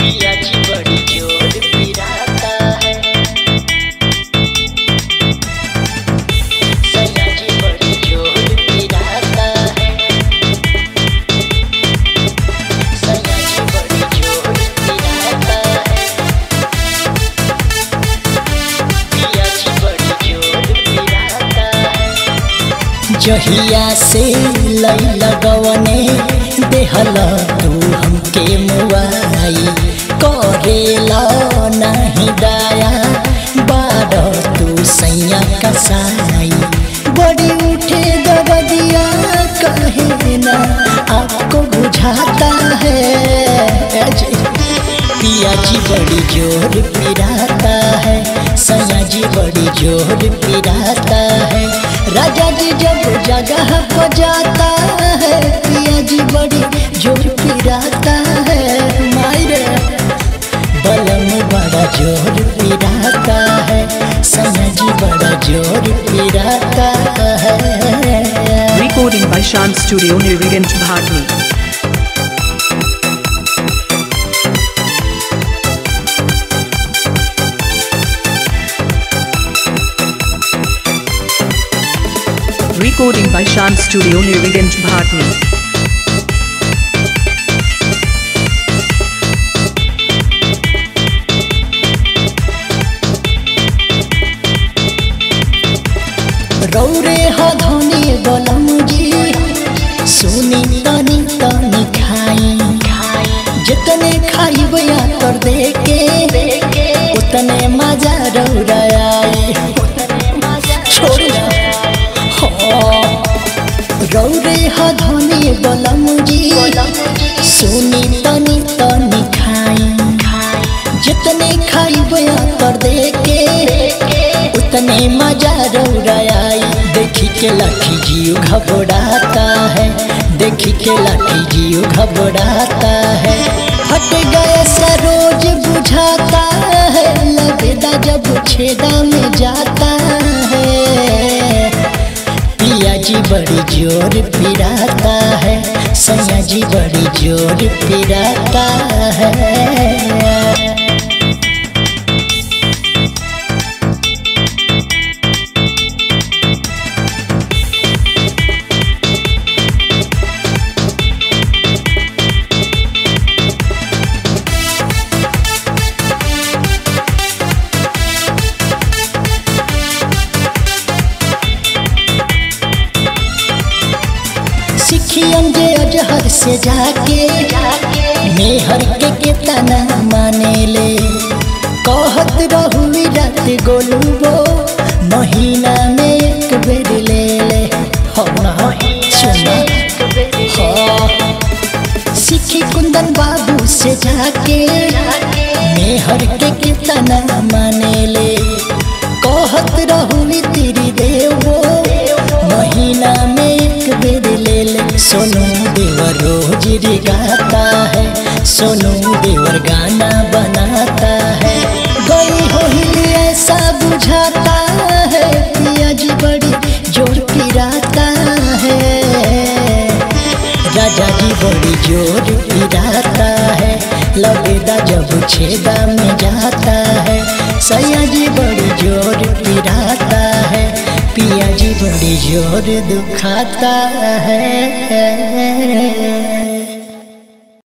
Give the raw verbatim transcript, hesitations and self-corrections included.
पिया जी बड़ी जोर पिराता है, सैया जी बड़ी जोर पिराता है, सैया जी बड़ी जोर पिराता है, पिया जी बड़ी जोर पिराता है। जहिया से लई लगवने देहल तू हमके मुआई, करेला नहीं दाया बार तू सैया कसाई। बड़ी उठे दबदिया कहे ना आपको बुझाता है, पिया जी बड़ी जोर पिराता है, सैया जी बड़ी जोर पिराता है। राजा जी जब जगह को जाता है, पिया जी बड़ी जोर पिराता है। मायरे बलम बड़ा जोर पिराता है, सैया जी बड़ा जोर पिराता है। Recording by Shan Studio Nirvigant Bhatni. Recording by Shan Studio Nirvigant Bhatni. रौरे हा धनी बलम जी सुनी तनी तनी खाई, जितने खाई बया कर दे के उतने मजा रौराई। छोड़िया रौरे हा धनी बलम जी सुनी तनी तनी खाई, जितने खाई बया कर दे के उतने मजा रौराई। देखी के लाठी जियो घबराता है, देखी के लाठी जियो घबराता है। हट गया सरोज बुझाता है, लबेदा जब छेदा में जाता है। पिया जी बड़ी जोर पिराता है, सैया जी बड़ी जोर पिराता है। सिखियन जे अजहर से जाके मेहर के केतना माने ले, कहत रहुई रात गोलूबो महीना में एक बेर ले ले। सुना सिखी कुंदन बाबू से जाके मेहर के केतना माने ले, कहत रहुई तेरी देवो महीना में एक बेर ले ले। सोनू देवर रोज री गाता है, सोनू देवर गाना बनाता है। गई हो ही ऐसा बुझाता है, पिया जी बड़ी जोर पिराता है। राजा जी बड़ी जोर पिराता है, लबेदा जब छेदा में जाता है। सैया जी बड़ी जोर पिराता है, पिया जी बड़ी जोर दुखाता है।